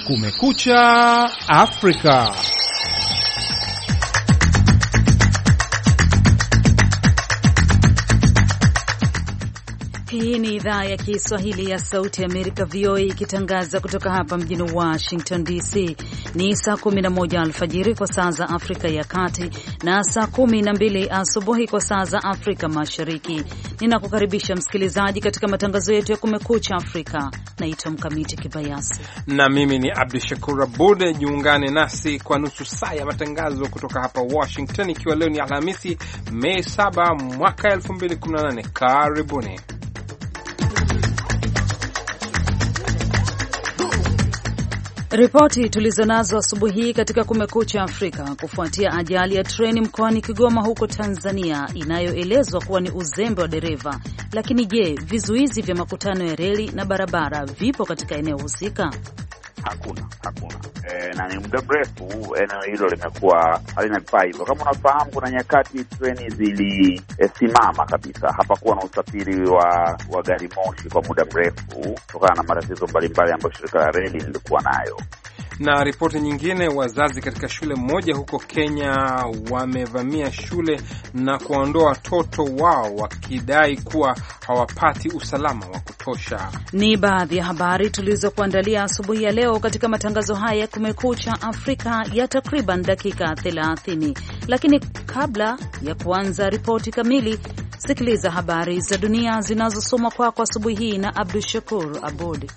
Kumekucha Afrika. Hii ni idhaa ya Kiswahili ya Sauti ya Amerika, VOA, ikitangaza kutoka hapa mjini Washington DC. Ni saa 11 alfajiri kwa saa za Afrika ya Kati na saa 12 asubuhi kwa saa za Afrika Mashariki. Ninakukaribisha msikilizaji katika matangazo yetu ya Kumekucha Afrika. Naitwa Mkamiti Kibayasi na mimi ni Abdu Shakur Abud. Jiungane nasi kwa nusu saa ya matangazo kutoka hapa Washington, ikiwa leo ni Alhamisi Mei 7 mwaka 2018. Karibuni. Ripoti tulizonazo asubuhi hii katika Kumekucha Afrika: kufuatia ajali ya treni mkoani Kigoma huko Tanzania inayoelezwa kuwa ni uzembe wa dereva. Lakini je, vizuizi vya makutano ya reli na barabara vipo katika eneo husika? Hakuna. Na ni muda mrefu eneo hilo limekuwa halina vifaa hivyo. Kama unafahamu, kuna nyakati treni zilisimama kabisa, hapakuwa na usafiri wa gari moshi kwa muda mrefu kutokana na matatizo mbalimbali ambayo shirika la reli lilikuwa nayo. Na ripoti nyingine, wazazi katika shule moja huko Kenya wamevamia shule na kuondoa watoto wao wakidai kuwa hawapati usalama wa kutosha. Ni baadhi ya habari tulizokuandalia asubuhi ya leo katika matangazo haya ya Kumekucha Afrika ya takriban dakika 30. Lakini kabla ya kuanza ripoti kamili, sikiliza habari za dunia zinazosomwa kwako asubuhi hii na Abdu Shakur Abud.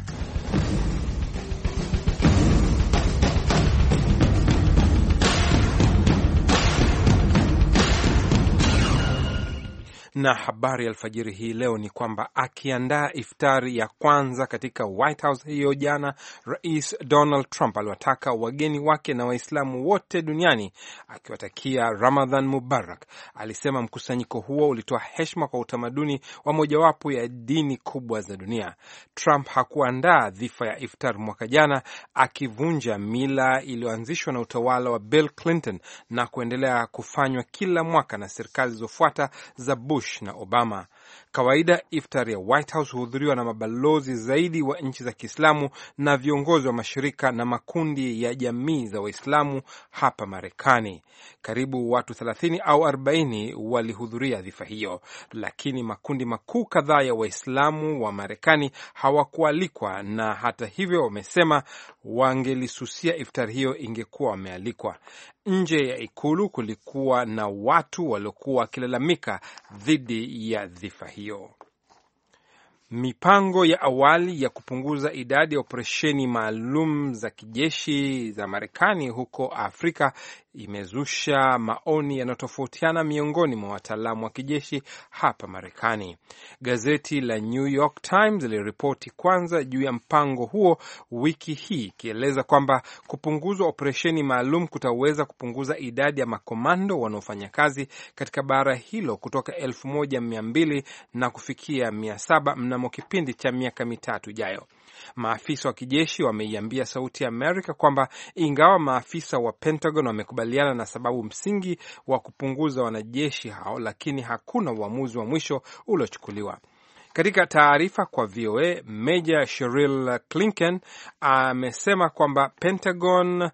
Na habari ya alfajiri hii leo ni kwamba akiandaa iftari ya kwanza katika White House hiyo jana, Rais Donald Trump aliwataka wageni wake na Waislamu wote duniani akiwatakia Ramadhan Mubarak. Alisema mkusanyiko huo ulitoa heshima kwa utamaduni wa mojawapo ya dini kubwa za dunia. Trump hakuandaa dhifa ya iftar mwaka jana, akivunja mila iliyoanzishwa na utawala wa Bill Clinton na kuendelea kufanywa kila mwaka na serikali zilizofuata za Bush na Obama. Kawaida iftar ya White House huhudhuriwa na mabalozi zaidi wa nchi za Kiislamu na viongozi wa mashirika na makundi ya jamii za Waislamu hapa Marekani. Karibu watu 30 au 40 walihudhuria dhifa hiyo, lakini makundi makuu kadhaa ya Waislamu wa Marekani hawakualikwa, na hata hivyo wamesema wangelisusia iftar hiyo ingekuwa wamealikwa. Nje ya ikulu kulikuwa na watu waliokuwa wakilalamika dhidi ya dhifa hiyo. Mipango ya awali ya kupunguza idadi ya operesheni maalum za kijeshi za Marekani huko Afrika imezusha maoni yanayotofautiana miongoni mwa wataalamu wa kijeshi hapa Marekani. Gazeti la New York Times liliripoti kwanza juu ya mpango huo wiki hii, ikieleza kwamba kupunguzwa operesheni maalum kutaweza kupunguza idadi ya makomando wanaofanya kazi katika bara hilo kutoka 1200 na kufikia 700 mnamo kipindi cha miaka mitatu ijayo. Maafisa wa kijeshi wameiambia Sauti ya Amerika kwamba ingawa maafisa wa Pentagon wamekubaliana na sababu msingi wa kupunguza wanajeshi hao, lakini hakuna uamuzi wa mwisho uliochukuliwa. Katika taarifa kwa VOA, Meja Cheryl Clinken amesema kwamba Pentagon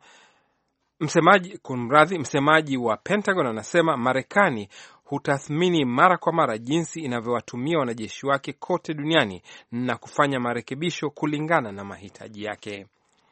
msemaji wa Pentagon anasema Marekani hutathmini mara kwa mara jinsi inavyowatumia wanajeshi wake kote duniani na kufanya marekebisho kulingana na mahitaji yake.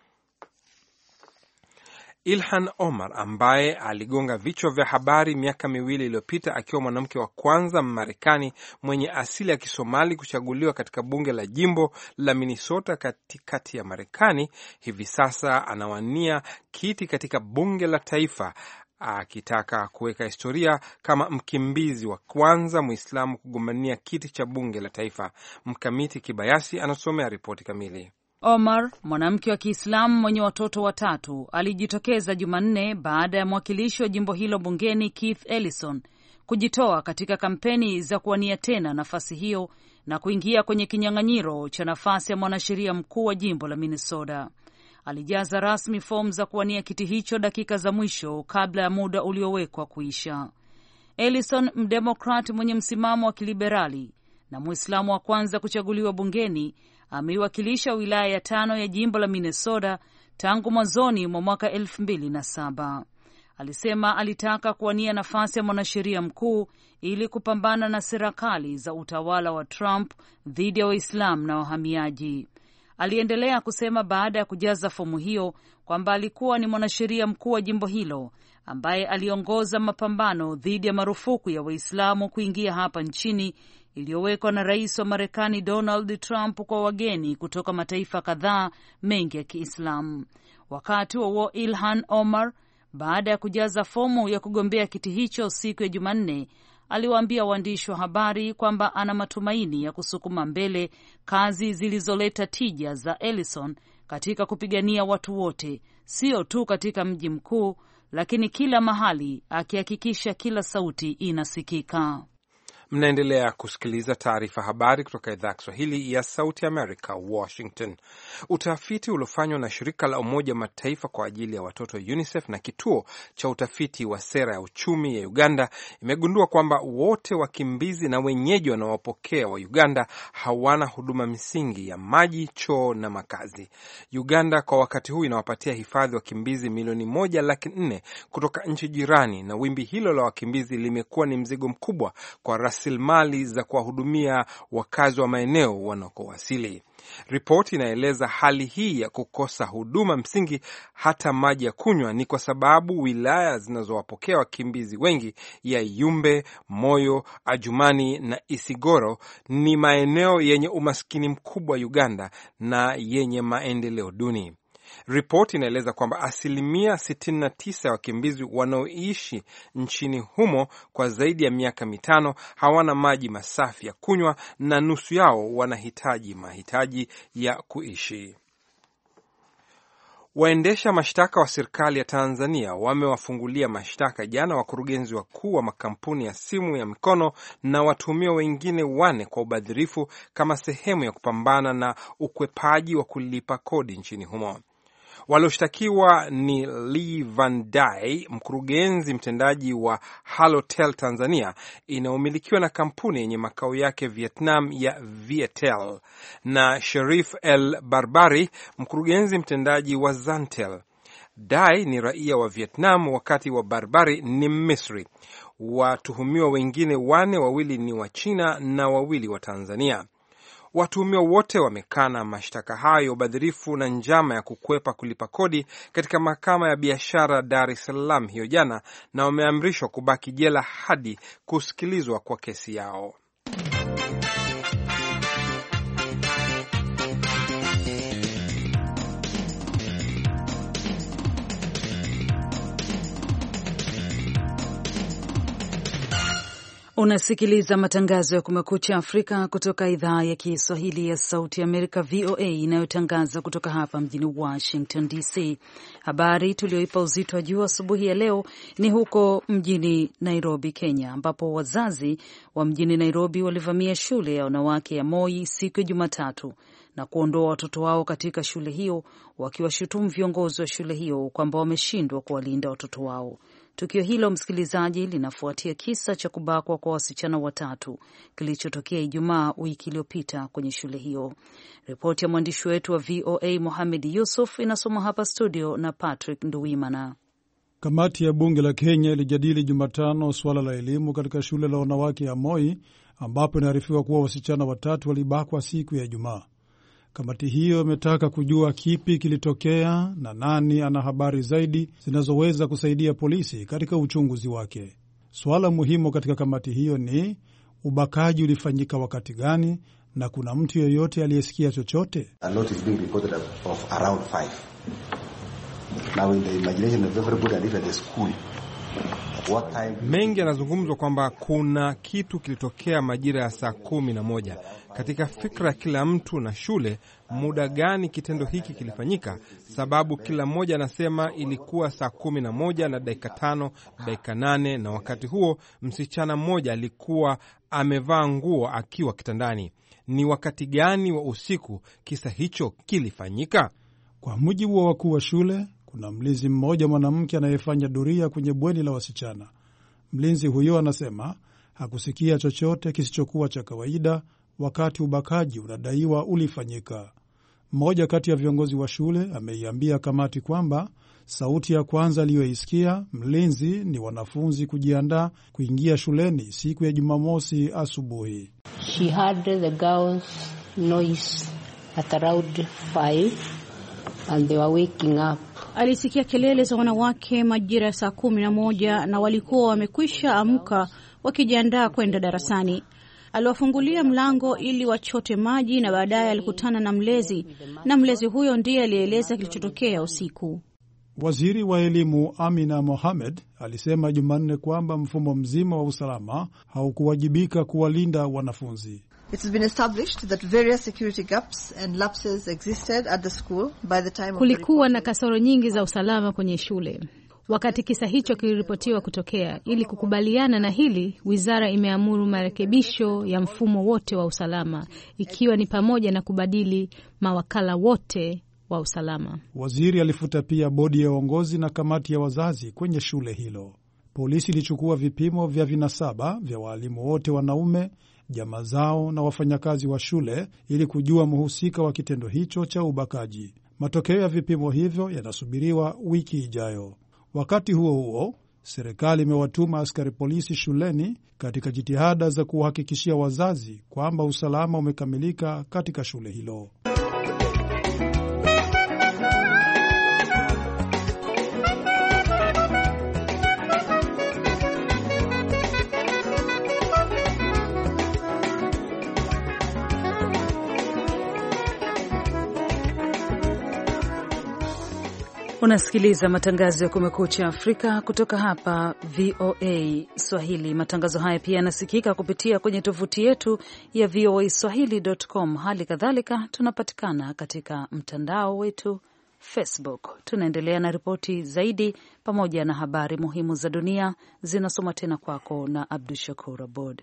Ilhan Omar, ambaye aligonga vichwa vya habari miaka miwili iliyopita akiwa mwanamke wa kwanza Marekani mwenye asili ya Kisomali kuchaguliwa katika bunge la jimbo la Minnesota katikati ya Marekani, hivi sasa anawania kiti katika bunge la taifa, akitaka kuweka historia kama mkimbizi wa kwanza Muislamu kugombania kiti cha bunge la taifa. Mkamiti Kibayasi anasomea ripoti kamili. Omar, mwanamke wa Kiislamu mwenye watoto watatu, alijitokeza Jumanne baada ya mwakilishi wa jimbo hilo bungeni Keith Ellison kujitoa katika kampeni za kuwania tena nafasi hiyo na kuingia kwenye kinyang'anyiro cha nafasi ya mwanasheria mkuu wa jimbo la Minnesota. Alijaza rasmi fomu za kuwania kiti hicho dakika za mwisho kabla ya muda uliowekwa kuisha. Ellison, mdemokrati mwenye msimamo wa kiliberali na Muislamu wa kwanza kuchaguliwa bungeni, ameiwakilisha wilaya ya 5 ya jimbo la Minnesota tangu mwanzoni mwa mwaka 2007. Alisema alitaka kuwania nafasi ya mwanasheria mkuu ili kupambana na serikali za utawala wa Trump dhidi ya Waislamu na wahamiaji. Aliendelea kusema baada ya kujaza fomu hiyo kwamba alikuwa ni mwanasheria mkuu wa jimbo hilo ambaye aliongoza mapambano dhidi ya marufuku ya Waislamu kuingia hapa nchini iliyowekwa na Rais wa Marekani Donald Trump kwa wageni kutoka mataifa kadhaa mengi ya Kiislamu. Wakati wa Ilhan Omar, baada ya kujaza fomu ya kugombea kiti hicho siku ya Jumanne, aliwaambia waandishi wa habari kwamba ana matumaini ya kusukuma mbele kazi zilizoleta tija za Ellison katika kupigania watu wote, sio tu katika mji mkuu, lakini kila mahali, akihakikisha kila sauti inasikika. Mnaendelea kusikiliza taarifa habari kutoka idhaa ya Kiswahili ya Sauti America, Washington. Utafiti uliofanywa na shirika la Umoja Mataifa kwa ajili ya watoto UNICEF na kituo cha utafiti wa sera ya uchumi ya Uganda imegundua kwamba wote wakimbizi na wenyeji wanaowapokea wa Uganda hawana huduma msingi ya maji, choo na makazi. Uganda kwa wakati huu inawapatia hifadhi wakimbizi milioni 1.4 kutoka nchi jirani, na wimbi hilo la wakimbizi limekuwa ni mzigo mkubwa kwa rasilimali za kuwahudumia wakazi wa maeneo wanakowasili. Ripoti inaeleza hali hii ya kukosa huduma msingi, hata maji ya kunywa, ni kwa sababu wilaya zinazowapokea wakimbizi wengi ya Yumbe, Moyo, Ajumani na Isigoro ni maeneo yenye umaskini mkubwa Uganda na yenye maendeleo duni. Ripoti inaeleza kwamba 69% ya wakimbizi wanaoishi nchini humo kwa zaidi ya miaka 5 hawana maji masafi ya kunywa na nusu yao wanahitaji mahitaji ya kuishi. Waendesha mashtaka wa serikali ya Tanzania wamewafungulia mashtaka jana wakurugenzi wakuu wa makampuni ya simu ya mikono na watuhumiwa wengine 4 kwa ubadhirifu kama sehemu ya kupambana na ukwepaji wa kulipa kodi nchini humo. Walioshtakiwa ni Lee Van Dai, mkurugenzi mtendaji wa Halotel Tanzania inayomilikiwa na kampuni yenye makao yake Vietnam ya Vietel, na Sherif El Barbari, mkurugenzi mtendaji wa Zantel. Dai ni raia wa Vietnam wakati wa Barbari ni Misri. Watuhumiwa wengine 4, 2 ni wa China na 2 wa Tanzania. Watuhumiwa wote wamekana mashtaka hayo ya ubadhirifu na njama ya kukwepa kulipa kodi katika mahakama ya biashara Dar es Salaam hiyo jana, na wameamrishwa kubaki jela hadi kusikilizwa kwa kesi yao. Unasikiliza matangazo ya Kumekucha Afrika kutoka idhaa ya Kiswahili ya Sauti Amerika, VOA, inayotangaza kutoka hapa mjini Washington DC. Habari tulioipa uzito wa juu asubuhi ya leo ni huko mjini Nairobi, Kenya, ambapo wazazi wa mjini Nairobi walivamia shule ya wanawake ya Moi siku ya Jumatatu na kuondoa watoto wao katika shule hiyo, wakiwashutumu viongozi wa shule hiyo kwamba wameshindwa kuwalinda watoto wao. Tukio hilo, msikilizaji, linafuatia kisa cha kubakwa kwa wasichana 3 kilichotokea Ijumaa wiki iliyopita kwenye shule hiyo. Ripoti ya mwandishi wetu wa VOA Mohamed Yusuf inasoma hapa studio na Patrick Nduwimana. Kamati ya bunge la Kenya ilijadili Jumatano suala la elimu katika shule la wanawake ya Moi, ambapo inaarifiwa kuwa wasichana 3 walibakwa siku ya Ijumaa. Kamati hiyo imetaka kujua kipi kilitokea na nani ana habari zaidi zinazoweza kusaidia polisi katika uchunguzi wake. Suala muhimu katika kamati hiyo ni ubakaji ulifanyika wakati gani na kuna mtu yeyote aliyesikia chochote. Mengi yanazungumzwa kwamba kuna kitu kilitokea majira ya saa 11. Katika fikra kila mtu na shule, muda gani kitendo hiki kilifanyika, sababu kila mmoja anasema ilikuwa saa 11 na dakika 5, dakika 8, na wakati huo msichana mmoja alikuwa amevaa nguo akiwa kitandani. Ni wakati gani wa usiku kisa hicho kilifanyika? Kwa mujibu wa wakuu wa shule, kuna mlinzi mmoja mwanamke anayefanya doria kwenye bweni la wasichana. Mlinzi huyo anasema hakusikia chochote kisichokuwa cha kawaida wakati ubakaji unadaiwa ulifanyika. Mmoja kati ya viongozi wa shule ameiambia kamati kwamba sauti ya kwanza aliyoisikia mlinzi ni wanafunzi kujiandaa kuingia shuleni siku ya Jumamosi asubuhi. She heard the girls noise at around 5 and they were waking up. Alisikia kelele za wanawake majira ya saa 11 na walikuwa wamekwisha amka wakijiandaa kwenda darasani. Aliwafungulia mlango ili wachote maji na baadaye alikutana na mlezi, na mlezi huyo ndiye alieleza kilichotokea usiku. Waziri wa elimu Amina Mohamed alisema Jumanne kwamba mfumo mzima wa usalama haukuwajibika kuwalinda wanafunzi. It's been established that various security gaps and lapses existed at the school by the time of kulikuwa na kasoro nyingi za usalama kwenye shule wakati kisa hicho kiliripotiwa kutokea. Ili kukubaliana na hili, wizara imeamuru marekebisho ya mfumo wote wa usalama, ikiwa ni pamoja na kubadili mawakala wote wa usalama. Waziri alifuta pia bodi ya uongozi na kamati ya wazazi kwenye shule hilo. Polisi ilichukua vipimo vya vinasaba vya walimu wote wanaume, jamaa zao na wafanyakazi wa shule ili kujua mhusika wa kitendo hicho cha ubakaji. Matokeo ya vipimo hivyo yanasubiriwa wiki ijayo. Wakati huo huo, serikali imewatuma askari polisi shuleni katika jitihada za kuhakikishia wazazi kwamba usalama umekamilika katika shule hilo. Unasikiliza matangazo ya Kumekucha Afrika kutoka hapa VOA Swahili. Matangazo haya pia yanasikika kupitia kwenye tovuti yetu ya voaswahili.com. Hali kadhalika tunapatikana katika mtandao wetu Facebook. Tunaendelea na ripoti zaidi pamoja na habari muhimu za dunia zinasoma tena kwako na Abdu Shakur Abod.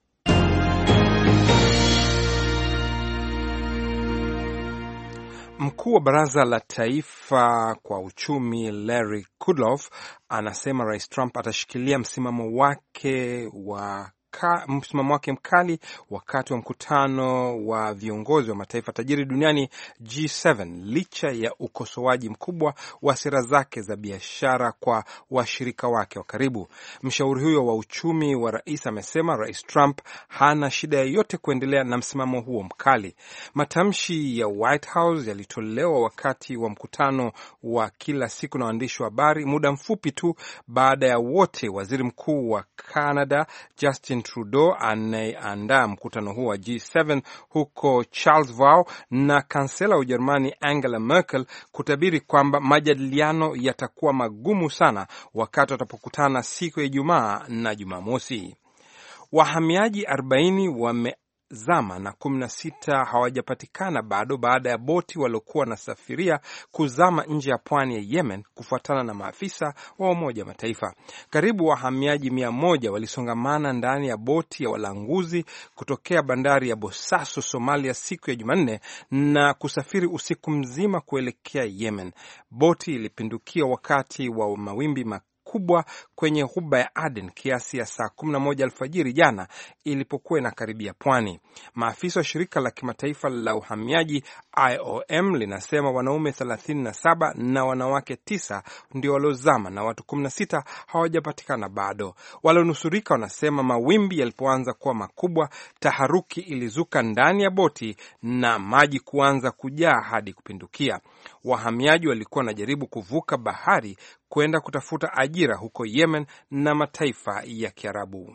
Mkuu wa Baraza la Taifa kwa Uchumi Larry Kudlow anasema Rais Trump atashikilia msimamo wake mkali wakati wa mkutano wa viongozi wa mataifa tajiri duniani G7 licha ya ukosoaji mkubwa wa sera zake za biashara kwa washirika wake wa karibu. Mshauri huyo wa uchumi wa rais amesema Rais Trump hana shida yoyote kuendelea na msimamo huo mkali. Matamshi ya White House yalitolewa wakati wa mkutano wa kila siku na waandishi wa habari muda mfupi tu baada ya wote waziri mkuu wa Canada Justin Trudeau anayeandaa mkutano huo wa G7 huko Charlevoix na kansela wa Ujerumani Angela Merkel kutabiri kwamba majadiliano yatakuwa magumu sana wakati watapokutana siku ya Ijumaa na Jumamosi. Wahamiaji 40 wamezama na 16 hawajapatikana bado baada ya boti waliokuwa wanasafiria kuzama nje ya pwani ya Yemen kufuatana na maafisa wa Umoja Mataifa. Karibu wahamiaji 100 walisongamana ndani ya boti ya walanguzi kutokea bandari ya Bosaso, Somalia siku ya Jumanne na kusafiri usiku mzima kuelekea Yemen. Boti ilipindukia wakati wa mawimbi kubwa kwenye ghuba ya Aden kiasi ya saa 11 alfajiri jana ilipokuwa inakaribia pwani. Maafisa wa shirika la kimataifa la uhamiaji IOM linasema wanaume 37 na wanawake 9 ndio waliozama na watu 16 hawajapatikana bado. Walionusurika wanasema mawimbi yalipoanza kuwa makubwa, taharuki ilizuka ndani ya boti na maji kuanza kujaa hadi kupindukia. Wahamiaji walikuwa wanajaribu kuvuka bahari kwenda kutafuta ajira huko Yemen na mataifa ya Kiarabu.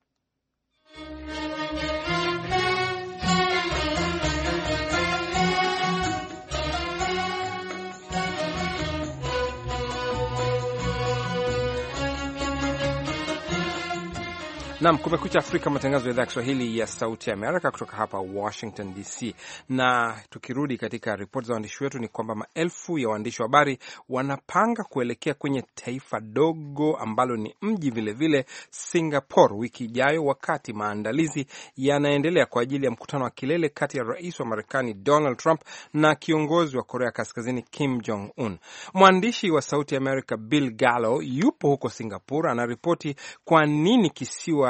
Naam, Kumekucha Afrika, matangazo ya idhaa ya Kiswahili ya Sauti ya Amerika kutoka hapa Washington DC. Na tukirudi katika ripoti za waandishi wetu ni kwamba maelfu ya waandishi wa habari wanapanga kuelekea kwenye taifa dogo ambalo ni mji vilevile, Singapore, wiki ijayo, wakati maandalizi yanaendelea kwa ajili ya mkutano wa kilele kati ya rais wa Marekani Donald Trump na kiongozi wa Korea Kaskazini Kim Jong-un. Mwandishi wa Sauti ya Amerika Bill Gallo yupo huko Singapore, anaripoti kwa nini kisiwa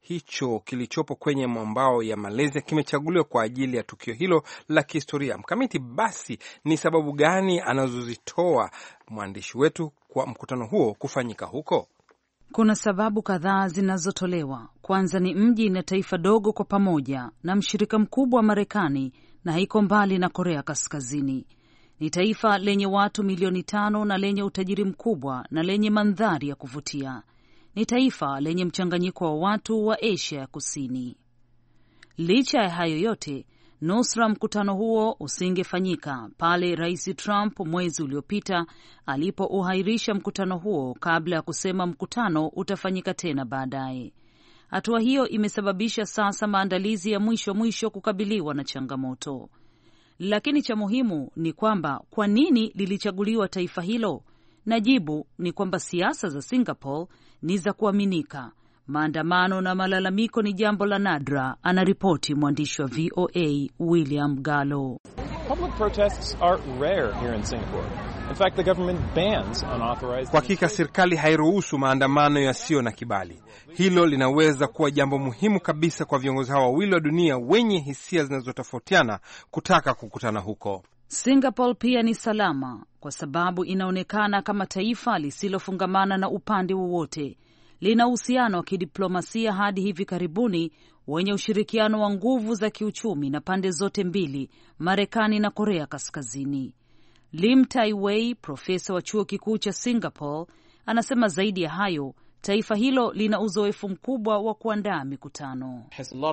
hicho kilichopo kwenye mwambao ya Malaysia kimechaguliwa kwa ajili ya tukio hilo la kihistoria. Mkamiti, basi ni sababu gani anazozitoa mwandishi wetu kwa mkutano huo kufanyika huko? Kuna sababu kadhaa zinazotolewa. Kwanza ni mji na taifa dogo kwa pamoja na mshirika mkubwa wa Marekani na haiko mbali na Korea Kaskazini. Ni taifa lenye watu milioni 5 na lenye utajiri mkubwa na lenye mandhari ya kuvutia. Ni taifa lenye mchanganyiko wa watu wa Asia ya Kusini. Licha ya hayo yote, nusra mkutano huo usingefanyika pale Rais Trump mwezi uliopita alipouhairisha mkutano huo kabla ya kusema mkutano utafanyika tena baadaye. Hatua hiyo imesababisha sasa maandalizi ya mwisho kukabiliwa na changamoto. Lakini cha muhimu ni kwamba kwa nini lilichaguliwa taifa hilo? Na jibu ni kwamba siasa za Singapore ni za kuaminika. Maandamano na malalamiko ni jambo la nadra, anaripoti mwandishi wa VOA William Gallo. Public protests are rare here in Singapore. In fact, the government bans unauthorized. Kwa hakika serikali hairuhusu maandamano yasiyo na kibali. Hilo linaweza kuwa jambo muhimu kabisa kwa viongozi hawa wawili wa dunia wenye hisia zinazotofautiana kutaka kukutana huko. Singapore pia ni salama kwa sababu inaonekana kama taifa lisilofungamana na upande wowote. Lina uhusiano wa kidiplomasia hadi hivi karibuni wenye ushirikiano wa nguvu za kiuchumi na pande zote mbili, Marekani na Korea Kaskazini. Lim Tai Wei, profesa wa chuo kikuu cha Singapore, anasema zaidi ya hayo, taifa hilo lina uzoefu mkubwa wa kuandaa mikutano.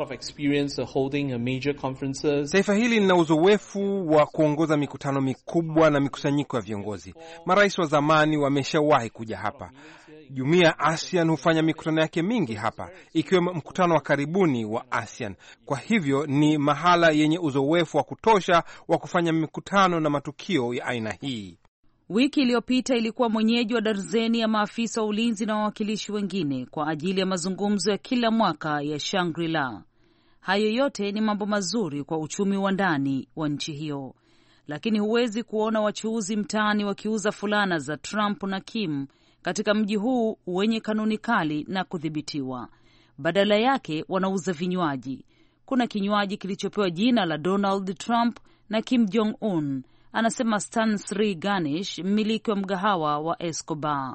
Taifa hili lina uzoefu wa kuongoza mikutano mikubwa na mikusanyiko ya viongozi. Marais wa zamani wameshawahi kuja hapa. Jumuiya ya ASEAN hufanya mikutano yake mingi hapa, ikiwemo mkutano wa karibuni wa ASEAN. Kwa hivyo ni mahala yenye uzoefu wa kutosha wa kufanya mikutano na matukio ya aina hii. Wiki iliyopita ilikuwa mwenyeji wa darzeni ya maafisa wa ulinzi na wawakilishi wengine kwa ajili ya mazungumzo ya kila mwaka ya Shangri-La. Hayo yote ni mambo mazuri kwa uchumi wa ndani wa nchi hiyo, lakini huwezi kuona wachuuzi mtaani wakiuza fulana za Trump na Kim katika mji huu wenye kanuni kali na kudhibitiwa. Badala yake wanauza vinywaji. Kuna kinywaji kilichopewa jina la Donald Trump na Kim Jong-un, anasema Stan Sri Ganesh, mmiliki wa mgahawa wa Escobar.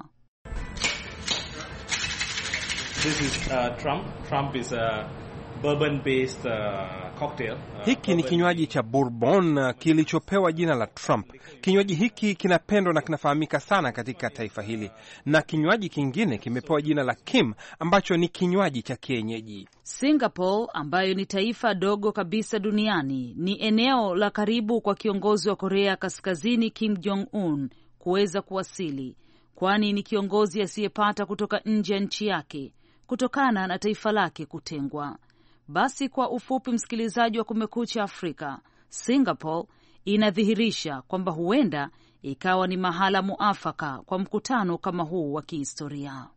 This is Trump. Trump is a bourbon-based cocktail. Hiki ni kinywaji cha bourbon kilichopewa jina la Trump. Kinywaji hiki kinapendwa na kinafahamika sana katika taifa hili, na kinywaji kingine kimepewa jina la Kim ambacho ni kinywaji cha kienyeji. Singapore, ambayo ni taifa dogo kabisa duniani, ni eneo la karibu kwa kiongozi wa Korea Kaskazini Kim Jong-un kuweza kuwasili, kwani ni kiongozi asiyepata kutoka nje ya nchi yake kutokana na taifa lake kutengwa. Basi kwa ufupi, msikilizaji wa Kumekucha Afrika, Singapore inadhihirisha kwamba huenda ikawa ni mahala muafaka kwa mkutano kama huu wa kihistoria.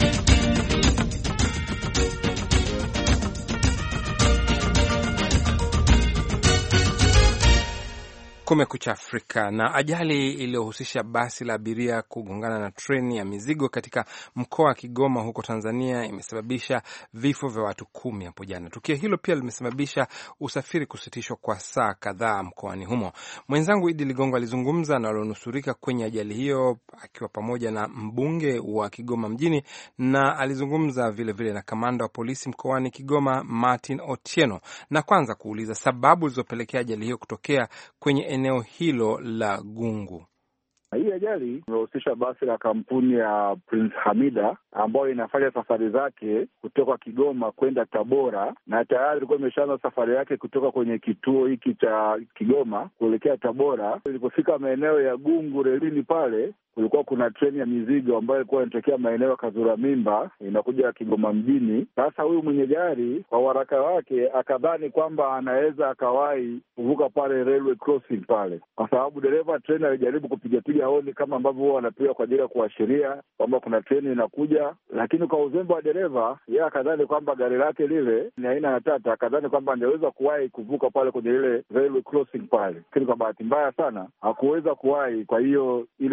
Kumekucha Afrika. Na ajali iliyohusisha basi la abiria kugongana na treni ya mizigo katika mkoa wa Kigoma huko Tanzania imesababisha vifo vya watu 10 hapo jana. Tukio hilo pia limesababisha usafiri kusitishwa kwa saa kadhaa mkoani humo. Mwenzangu Idi Ligongo alizungumza na walionusurika kwenye ajali hiyo akiwa pamoja na mbunge wa Kigoma mjini, na alizungumza vile na kamanda wa polisi mkoani Kigoma Martin Otieno, na kwanza kuuliza sababu zilizopelekea ajali hiyo kutokea kwenye eneo hilo la Gungu. Hii ajali imehusisha basi la kampuni ya Prince Hamida ambayo inafanya safari zake kutoka Kigoma kwenda Tabora, na tayari ilikuwa imeshaanza safari yake kutoka kwenye kituo hiki cha Kigoma kuelekea Tabora. Ilipofika maeneo ya Gungu relini pale, kulikuwa kuna treni ya mizigo ambayo ilikuwa inatokea maeneo ya Kazura Mimba inakuja Kigoma mjini. Sasa huyu mwenye gari kwa haraka wake akadhani kwamba anaweza akawahi kuvuka pale railway crossing pale, kwa sababu dereva treni alijaribu kupiga honi kama ambavyo huwa wanapiga kwa ajili ya kuashiria kwamba kuna treni inakuja, lakini kwa uzembe wa dereva yeye akadhani kwamba gari lake lile ni aina ya Tata, akadhani kwamba angeweza kuwahi kuvuka pale kwenye ile railway crossing pale, lakini kwa bahati mbaya sana hakuweza kuwahi. Kwa hiyo ile treni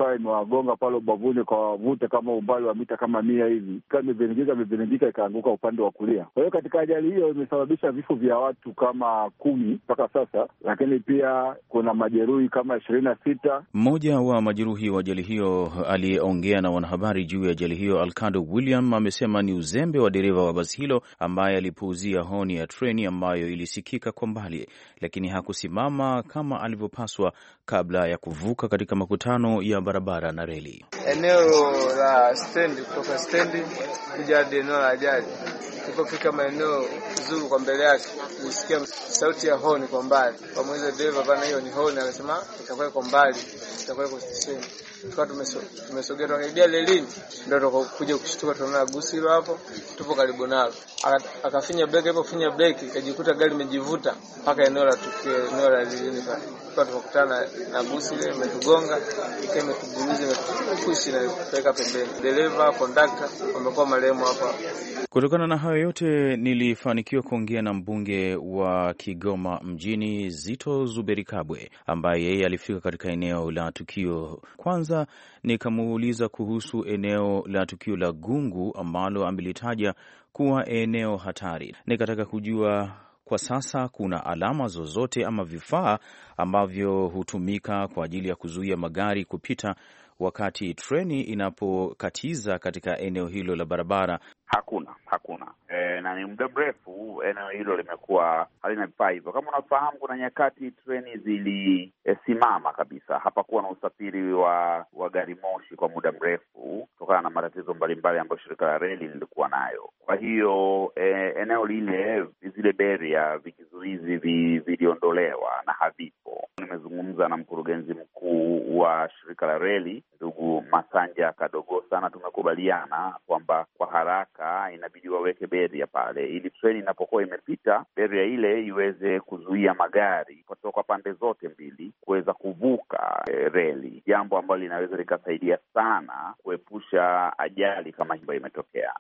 ikawa imewagonga pale ubavuni kwa wavute kama umbali wa mita kama 100 hivi, ikawa imeviringika ikaanguka upande wa kulia. Kwa hiyo katika ajali hiyo imesababisha vifo vya watu kama 10 mpaka sasa, lakini pia kuna majeruhi kama 26. Mmoja wa majeruhi wa ajali hiyo aliyeongea na wanahabari juu ya ajali hiyo, Alcando William, amesema ni uzembe wa dereva wa basi hilo ambaye alipuuzia honi ya treni ambayo ilisikika kwa mbali, lakini hakusimama kama alivyopaswa kabla ya kuvuka katika makutano ya barabara na reli. Eneo la stendi, kutoka stendi kuja hadi eneo la ajali, tulipofika maeneo zuru kwa mbele yake nilisikia sauti ya honi kwa mbali. Kwa mwezi dereva bana, hiyo ni honi, akasema itakuwa kwa mbali, itakuwa kwa stesheni. Tukawa tumesogea tukaribia lelini, ndio tukakuja kushtuka tunaona gusi hilo hapo, tupo karibu nalo. Akafinya breki, hapo finya breki ikajikuta gari limejivuta mpaka eneo la tukio, eneo la lelini pale. Tukakutana na gusi ile imetugonga, imetugumiza, imetupushi na kupeleka pembeni. Dereva, kondakta wamekuwa marehemu hapa. Kutokana na hayo yote, nilifanikiwa kuongea na mbunge wa Kigoma mjini Zito Zuberi Kabwe, ambaye yeye alifika katika eneo la tukio. Kwanza nikamuuliza kuhusu eneo la tukio la Gungu ambalo amelitaja kuwa eneo hatari. Nikataka kujua kwa sasa kuna alama zozote ama vifaa ambavyo hutumika kwa ajili ya kuzuia magari kupita wakati treni inapokatiza katika eneo hilo la barabara. Hakuna. Na ni muda mrefu eneo hilo limekuwa halina vifaa hivyo. Kama unafahamu, kuna nyakati treni zilisimama kabisa, hapakuwa na usafiri wa gari moshi kwa muda mrefu kutokana na matatizo mbalimbali ambayo shirika la reli lilikuwa nayo. Kwa hiyo eneo lile, zile beria, vikizuizi viliondolewa na havipo. Nimezungumza na mkurugenzi mkuu wa shirika la reli ndugu Masanja Kadogosa, na tumekubaliana kwamba kwa haraka inabidi waweke beria pale ili treni inapokuwa imepita, beria ile iweze kuzuia magari kutoka pande zote mbili kuweza kuvuka reli, jambo ambalo linaweza likasaidia sana kuepusha ajali kama hiyo imetokea.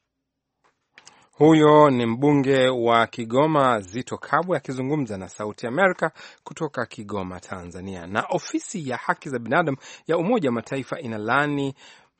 Huyo ni mbunge wa Kigoma Zito Kabwe akizungumza na Sauti Amerika kutoka Kigoma, Tanzania. Na ofisi ya haki za binadamu ya Umoja wa Mataifa inalaani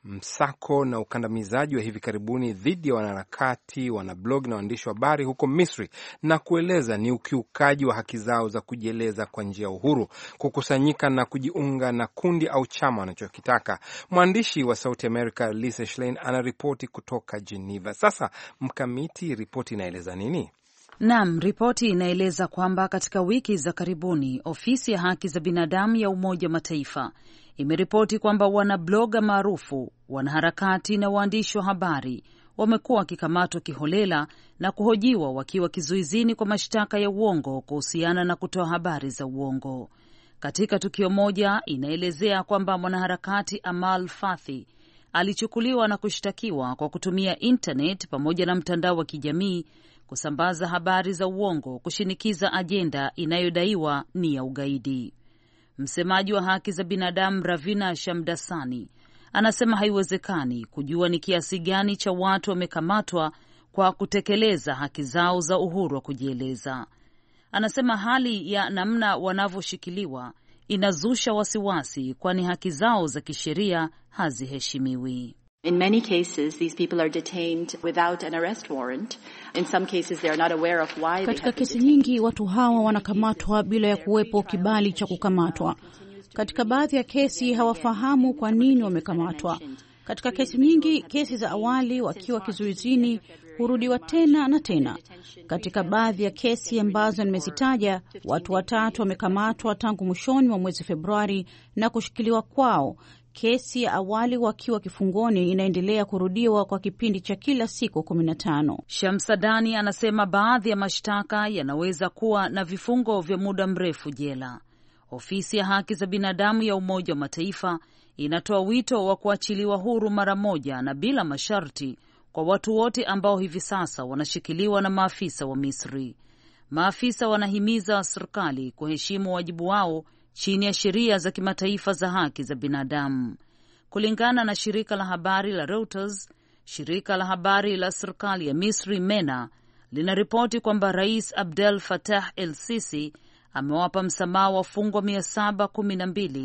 msako na ukandamizaji wa hivi karibuni dhidi ya wanaharakati, wanablog na waandishi wa habari huko Misri, na kueleza ni ukiukaji wa haki zao za kujieleza kwa njia uhuru, kukusanyika na kujiunga na kundi au chama wanachokitaka. Mwandishi wa Sauti America Lisa Schlein anaripoti kutoka Geneva. Sasa Mkamiti, ripoti inaeleza nini? Naam, ripoti inaeleza kwamba katika wiki za karibuni ofisi ya haki za binadamu ya Umoja wa Mataifa imeripoti kwamba wanabloga maarufu, wanaharakati na waandishi wa habari wamekuwa wakikamatwa kiholela na kuhojiwa wakiwa kizuizini kwa mashtaka ya uongo kuhusiana na kutoa habari za uongo. Katika tukio moja, inaelezea kwamba mwanaharakati Amal Fathi alichukuliwa na kushtakiwa kwa kutumia internet pamoja na mtandao wa kijamii kusambaza habari za uongo, kushinikiza ajenda inayodaiwa ni ya ugaidi. Msemaji wa haki za binadamu Ravina Shamdasani anasema haiwezekani kujua ni kiasi gani cha watu wamekamatwa kwa kutekeleza haki zao za uhuru wa kujieleza. Anasema hali ya namna wanavyoshikiliwa inazusha wasiwasi, kwani haki zao za kisheria haziheshimiwi. In many cases, these people are detained without an arrest warrant. In some cases, they are not aware of why. Katika kesi nyingi watu hawa wanakamatwa bila ya kuwepo kibali cha kukamatwa. Katika baadhi ya kesi hawafahamu kwa nini wamekamatwa. Katika kesi nyingi, kesi za awali wakiwa kizuizini hurudiwa tena na tena. Katika baadhi ya kesi ambazo nimezitaja, watu 3 wamekamatwa tangu mwishoni mwa mwezi Februari na kushikiliwa kwao. Kesi ya awali wakiwa kifungoni inaendelea kurudiwa kwa kipindi cha kila siku 15. Shamsadani anasema baadhi ya mashtaka yanaweza kuwa na vifungo vya muda mrefu jela. Ofisi ya haki za binadamu ya Umoja wa Mataifa inatoa wito wa kuachiliwa huru mara moja na bila masharti kwa watu wote ambao hivi sasa wanashikiliwa na maafisa wa Misri. Maafisa wanahimiza serikali kuheshimu wajibu wao chini ya sheria za kimataifa za haki za binadamu. Kulingana na shirika la habari la Reuters, shirika la habari la serikali ya Misri MENA linaripoti kwamba Rais Abdel Fattah el-Sisi amewapa msamaha wafungwa 712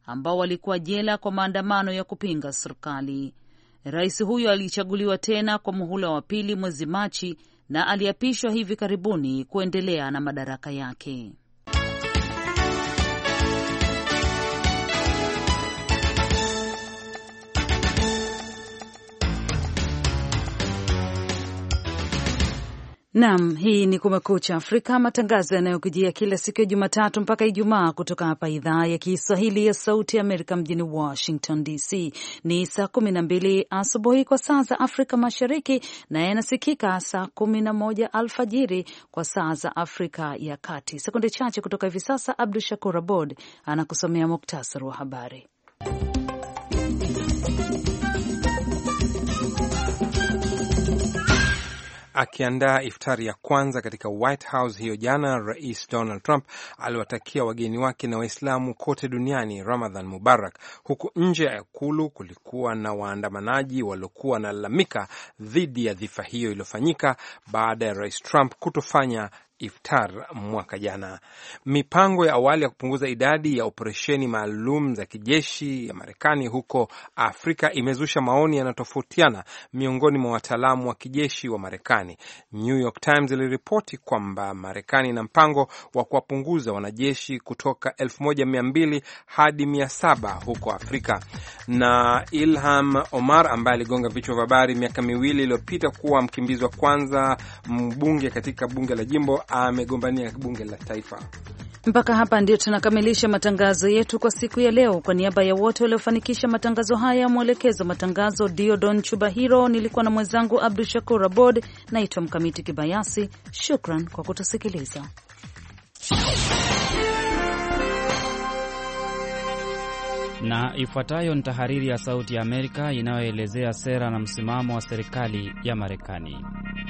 ambao walikuwa jela kwa maandamano ya kupinga serikali. Rais huyo alichaguliwa tena kwa muhula wa pili mwezi Machi na aliapishwa hivi karibuni kuendelea na madaraka yake. Naam, hii ni Kumekucha Afrika, matangazo yanayokujia kila siku ya Jumatatu mpaka Ijumaa kutoka hapa idhaa ya Kiswahili ya Sauti ya Amerika mjini Washington DC. Ni saa 12 asubuhi kwa saa za Afrika Mashariki na yanasikika saa 11 alfajiri kwa saa za Afrika ya Kati. Sekunde chache kutoka hivi sasa, Abdu Shakur Abod anakusomea muktasari wa habari. Akiandaa iftari ya kwanza katika White House hiyo jana, Rais Donald Trump aliwatakia wageni wake na Waislamu kote duniani Ramadhan Mubarak. Huku nje ya ikulu kulikuwa na waandamanaji waliokuwa wanalalamika dhidi ya dhifa hiyo iliyofanyika baada ya Rais Trump kutofanya iftar mwaka jana. Mipango ya awali ya kupunguza idadi ya operesheni maalum za kijeshi ya Marekani huko Afrika imezusha maoni yanatofautiana miongoni mwa wataalamu wa kijeshi wa Marekani. New York Times iliripoti kwamba Marekani ina mpango wa kuwapunguza wanajeshi kutoka 1200 hadi 700 huko Afrika. Na Ilham Omar ambaye aligonga vichwa vya habari miaka miwili iliyopita kuwa mkimbizi wa kwanza mbunge katika bunge la jimbo amegombania bunge la taifa. Mpaka hapa ndio tunakamilisha matangazo yetu kwa siku ya leo. Kwa niaba ya wote waliofanikisha matangazo haya, mwelekezo matangazo Diodon Chubahiro, nilikuwa na mwenzangu Abdu Shakur Abod, naitwa Mkamiti Kibayasi. Shukran kwa kutusikiliza. Na ifuatayo ni tahariri ya Sauti ya Amerika inayoelezea sera na msimamo wa serikali ya Marekani.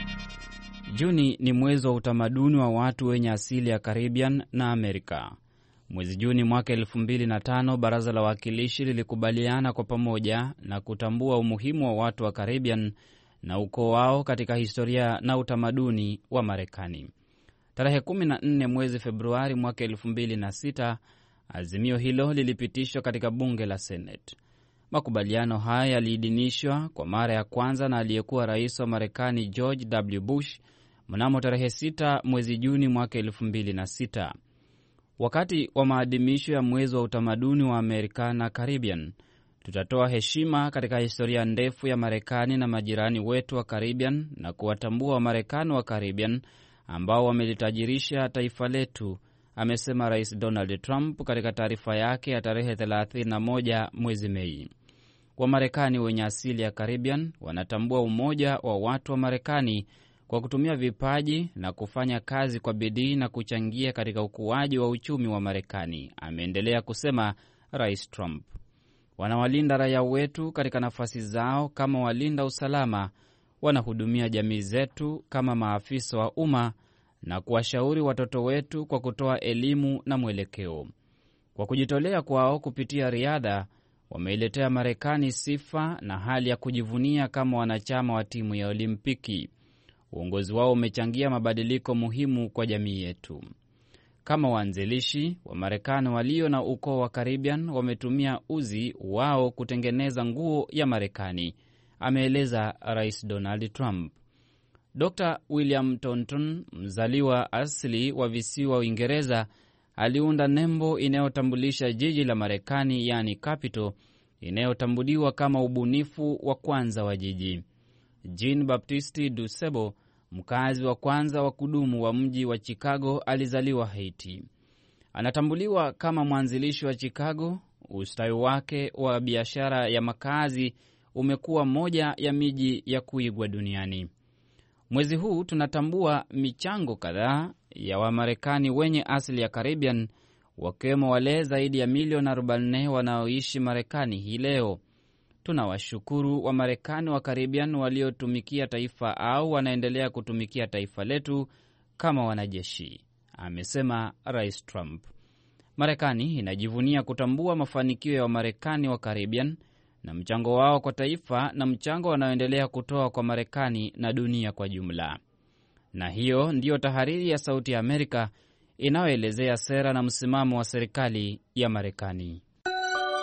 Juni ni mwezi wa utamaduni wa watu wenye asili ya Caribbean na Amerika. Mwezi Juni mwaka 2005 Baraza la Wawakilishi lilikubaliana kwa pamoja na kutambua umuhimu wa watu wa Caribbean na ukoo wao katika historia na utamaduni wa Marekani. Tarehe 14 mwezi Februari mwaka 2006 azimio hilo lilipitishwa katika bunge la Senate. Makubaliano haya yaliidhinishwa kwa mara ya kwanza na aliyekuwa rais wa Marekani George W. Bush mnamo tarehe 6 mwezi Juni mwaka 2006. Wakati wa maadhimisho ya mwezi wa utamaduni wa Amerika na Caribbean, tutatoa heshima katika historia ndefu ya Marekani na majirani wetu wa Caribbean na kuwatambua Wamarekani wa Caribbean ambao wamelitajirisha taifa letu, amesema Rais Donald Trump katika taarifa yake ya tarehe 31 mwezi Mei. Wamarekani wenye asili ya Caribbean wanatambua umoja wa watu wa Marekani kwa kutumia vipaji na kufanya kazi kwa bidii na kuchangia katika ukuaji wa uchumi wa Marekani, ameendelea kusema Rais Trump. Wanawalinda raia wetu katika nafasi zao kama walinda usalama, wanahudumia jamii zetu kama maafisa wa umma na kuwashauri watoto wetu kwa kutoa elimu na mwelekeo. Kwa kujitolea kwao kupitia riadha, wameiletea Marekani sifa na hali ya kujivunia kama wanachama wa timu ya Olimpiki. Uongozi wao umechangia mabadiliko muhimu kwa jamii yetu. Kama waanzilishi wa Marekani walio na ukoo wa Caribbean wametumia uzi wao kutengeneza nguo ya Marekani, ameeleza Rais Donald Trump. Dr. William Taunton, mzaliwa asili wa visiwa Uingereza, aliunda nembo inayotambulisha jiji la Marekani, yani Capital, inayotambuliwa kama ubunifu wa kwanza wa jiji. Jean Baptiste du Sebo, mkazi wa kwanza wa kudumu wa mji wa Chicago, alizaliwa Haiti. Anatambuliwa kama mwanzilishi wa Chicago. Ustawi wake wa biashara ya makazi umekuwa moja ya miji ya kuigwa duniani. Mwezi huu tunatambua michango kadhaa ya Wamarekani wenye asili ya Caribbean, wakiwemo wale zaidi ya milioni 40 wanaoishi Marekani hii leo. Tunawashukuru Wamarekani wa Caribbean waliotumikia taifa au wanaendelea kutumikia taifa letu kama wanajeshi, amesema Rais Trump. Marekani inajivunia kutambua mafanikio ya Wamarekani wa Caribbean na mchango wao kwa taifa na mchango wanaoendelea kutoa kwa Marekani na dunia kwa jumla. Na hiyo ndiyo tahariri ya Sauti ya Amerika inayoelezea sera na msimamo wa serikali ya Marekani.